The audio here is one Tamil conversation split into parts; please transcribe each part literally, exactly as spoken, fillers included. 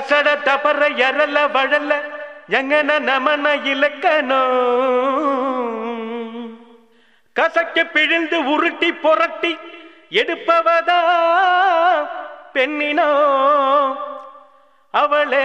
கசட தபர எரல வழல எங்கன நமன இலக்கணோ கசக்க பிழிந்து உருட்டி புரட்டி எடுப்பவதா பெண்ணினோ அவளே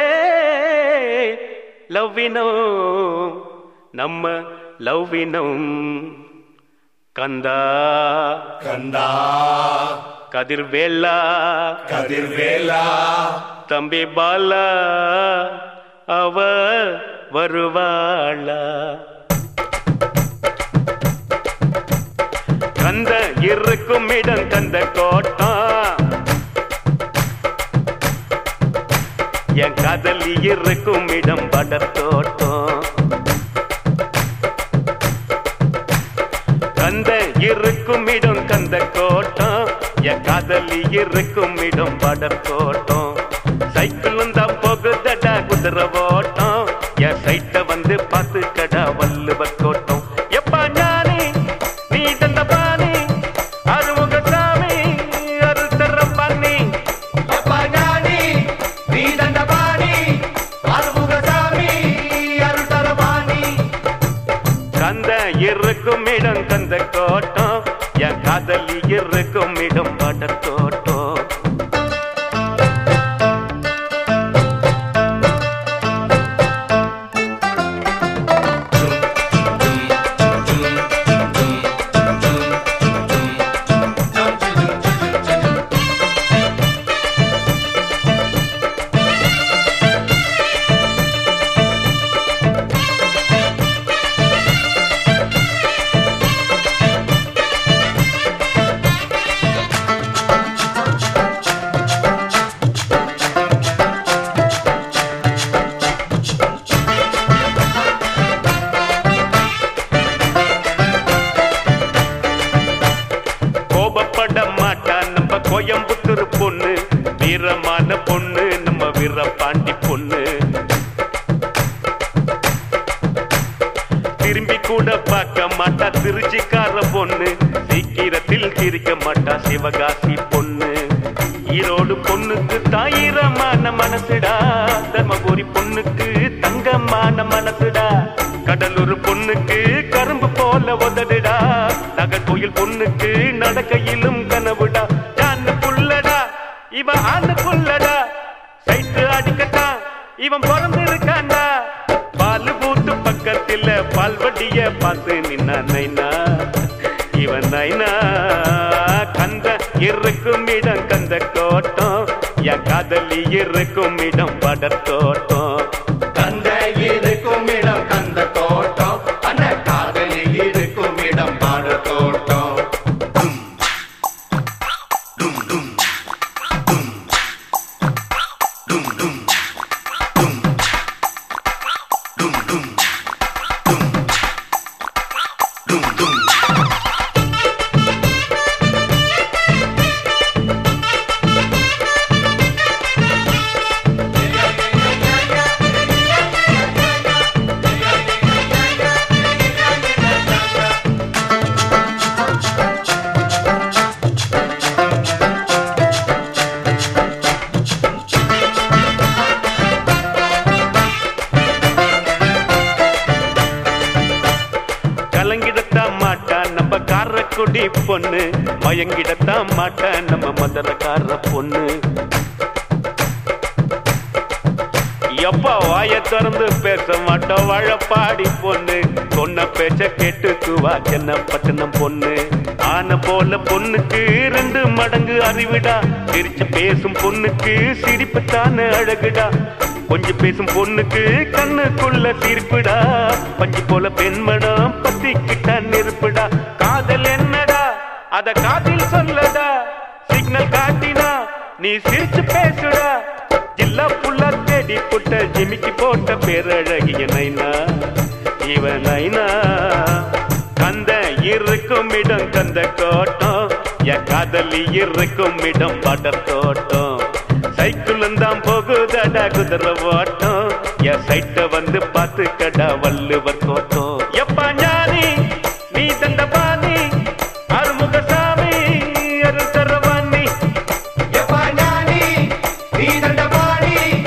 லவ்வினோ நம்ம லவ்வினம் கந்தா கந்தா கதிர்வேலா கதிர்வேலா தம்பி பாலா அவ வருவாளா கந்த இருக்கும் இடம் கந்த கோட்டம் என் காதலி இருக்கும் இடம் படத்தோட்டம் கந்த இருக்கும் இடம் கந்த கோட்டம் என் காதலி இருக்கும் இடம் படத்தோட்டம் சைக்கிளும் தான் போகுதடா குதிரை ஓட்டம் என் சைட்ட வந்து பார்த்து கடா வள்ளுவர் கோட்டம் எப்பா ஞானி நீ தந்த பாணி அருமுக சாமி அருத்தர பண்ணி எப்பா ஞானி நீ தந்த பாணி அருமுக சாமி அருத்தர பாணி கந்த இருக்கும் இடம் கந்த கோட்டம் என் காதலி இருக்கும் இடம் படத்தோட்டம் கோயம்புத்தூர் பொண்ணு வீரமான பொண்ணு நம்ம வீரபாண்டி பொண்ணு திரும்பி கூட பார்க்க மாட்டா திருச்சிக்கார பொண்ணு சீக்கிரத்தில் சிரிக்க மாட்டா சிவகாசி பொண்ணு ஈரோடு பொண்ணுக்கு தாயிரமான மனசுடா தர்மபுரி பொண்ணுக்கு தங்கமான மனசுடா கடலூர் பொண்ணுக்கு கரும்பு போல உதடுடா நகர்கோயில் பொண்ணுக்கு நடக்கையிலும் கனவுடா புள்ளடா இவன் ஆண்டு புள்ளடா சைட்டு அடிக்கட்டான் இவன் பிறந்திருக்காண்டா பால் பூத்து பக்கத்தில் பால்வடிய பார்த்து நின்னா நைனா இவன் நைனா கந்த இருக்கும் இடம் கந்த கோட்டம் என் காதலி இருக்கும் இடம் படத்தோட்டம் கந்த இருக்கும் இடம் கந்த கோட்டம் அந்த காதலி இருக்கும் இடம் படத்தோட்டம் காரக்குடி பொண்ணு மயங்கிடத்தான் மாட்ட நம்ம மதுரக்கார பொண்ணு எப்பா வாய திறந்து பேச மாட்டோம் வாழப்பாடி பொண்ணு சொன்ன பேச்ச கேட்டுக்குவா சென்ன பட்டணம் பொண்ணு ஆன போல பொண்ணுக்கு ரெண்டு மடங்கு அறிவிடா சிரிச்சு பேசும் பொண்ணுக்கு சிரிப்புத்தான அழகுடா கொஞ்சம் பேசும் பொண்ணுக்கு கண்ணுக்குள்ள சிரிப்புடா பஞ்சு போல பெண்மடம் பத்திக்கிட்ட நெருப்புடா காதல் என்னடா அத காதில் சொல்லடா சிக்னல் காட்டினா நீ சிரிச்சு பேசுடா ஜில்லா புல்லா தேடி புட்ட ஜிமிக்கி போட்ட பேரழகிய நைனா இவன் நைனா கந்த இருக்கும் இடம் கந்த கோட்டம் என் காதலி இருக்கும் இடம் படத்தோட்டம் சைக்கிளும் தான் போகுதடா குதிரை ஓட்டம் என் சைட்ட வந்து பார்த்து கடா வள்ளுவர் கோட்டம் எப்பா ஞானி நீ தந்த பாணி அருமுக சாமி அருள் தரவாணி எப்பா ஞானி நீ தந்த பாணி